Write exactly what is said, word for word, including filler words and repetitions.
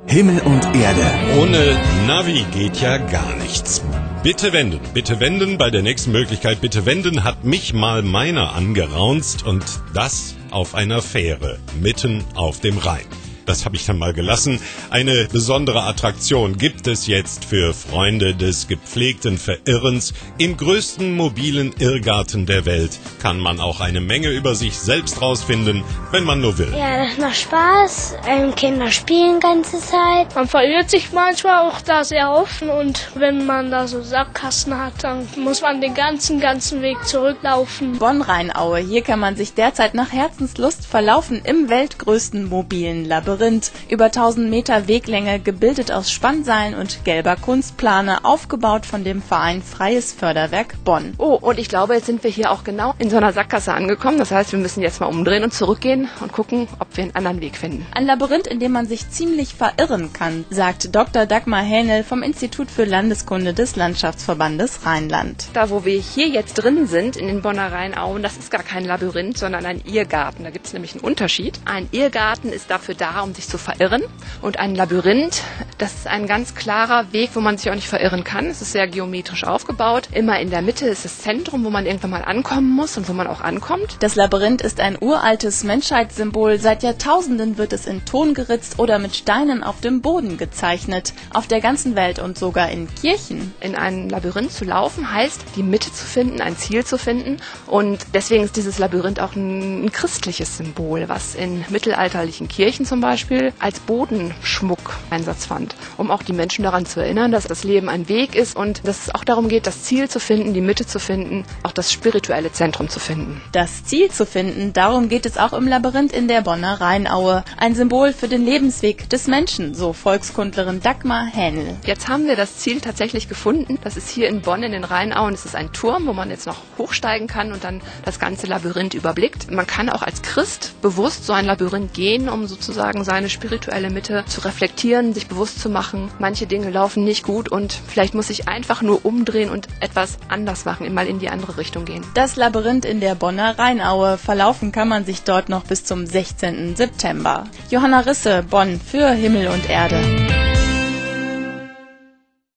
Himmel und Erde. Ohne Navi geht ja gar nichts. Bitte wenden, bitte wenden, bei der nächsten Möglichkeit bitte wenden, hat mich mal meiner angeraunzt und das auf einer Fähre, mitten auf dem Rhein. Das habe ich dann mal gelassen. Eine besondere Attraktion gibt es jetzt für Freunde des gepflegten Verirrens. Im größten mobilen Irrgarten der Welt kann man auch eine Menge über sich selbst rausfinden, wenn man nur will. Ja, das macht Spaß. Ähm, Kinder spielen die ganze Zeit. Man verirrt sich manchmal auch da sehr oft und wenn man da so Sackgassen hat, dann muss man den ganzen, ganzen Weg zurücklaufen. Bonn-Rheinaue, hier kann man sich derzeit nach Herzenslust verlaufen im weltgrößten mobilen Labyrinth. Über tausend Meter Weglänge, gebildet aus Spannseilen und gelber Kunstplane, aufgebaut von dem Verein Freies Förderwerk Bonn. Oh, und ich glaube, jetzt sind wir hier auch genau in so einer Sackgasse angekommen. Das heißt, wir müssen jetzt mal umdrehen und zurückgehen und gucken, ob wir einen anderen Weg finden. Ein Labyrinth, in dem man sich ziemlich verirren kann, sagt Doktor Dagmar Hähnel vom Institut für Landeskunde des Landschaftsverbandes Rheinland. Da, wo wir hier jetzt drin sind, in den Bonner Rheinauen, das ist gar kein Labyrinth, sondern ein Irrgarten. Da gibt es nämlich einen Unterschied. Ein Irrgarten ist dafür da, um sich zu verirren. Und ein Labyrinth, das ist ein ganz klarer Weg, wo man sich auch nicht verirren kann. Es ist sehr geometrisch aufgebaut. Immer in der Mitte ist das Zentrum, wo man irgendwann mal ankommen muss und wo man auch ankommt. Das Labyrinth ist ein uraltes Menschheitssymbol. Seit Jahrtausenden wird es in Ton geritzt oder mit Steinen auf dem Boden gezeichnet. Auf der ganzen Welt und sogar in Kirchen. In ein Labyrinth zu laufen heißt, die Mitte zu finden, ein Ziel zu finden. Und deswegen ist dieses Labyrinth auch ein, ein christliches Symbol, was in mittelalterlichen Kirchen zum Beispiel Beispiel als Bodenschmuck Einsatz fand, um auch die Menschen daran zu erinnern, dass das Leben ein Weg ist und dass es auch darum geht, das Ziel zu finden, die Mitte zu finden, auch das spirituelle Zentrum zu finden. Das Ziel zu finden, darum geht es auch im Labyrinth in der Bonner Rheinaue. Ein Symbol für den Lebensweg des Menschen, so Volkskundlerin Dagmar Hähnel. Jetzt haben wir das Ziel tatsächlich gefunden. Das ist hier in Bonn in den Rheinauen. Es ist ein Turm, wo man jetzt noch hochsteigen kann und dann das ganze Labyrinth überblickt. Man kann auch als Christ bewusst so ein Labyrinth gehen, um sozusagen seine spirituelle Mitte zu reflektieren, sich bewusst zu machen, manche Dinge laufen nicht gut und vielleicht muss ich einfach nur umdrehen und etwas anders machen, mal in die andere Richtung gehen. Das Labyrinth in der Bonner Rheinaue. Verlaufen kann man sich dort noch bis zum sechzehnten September. Johanna Risse, Bonn für Himmel und Erde.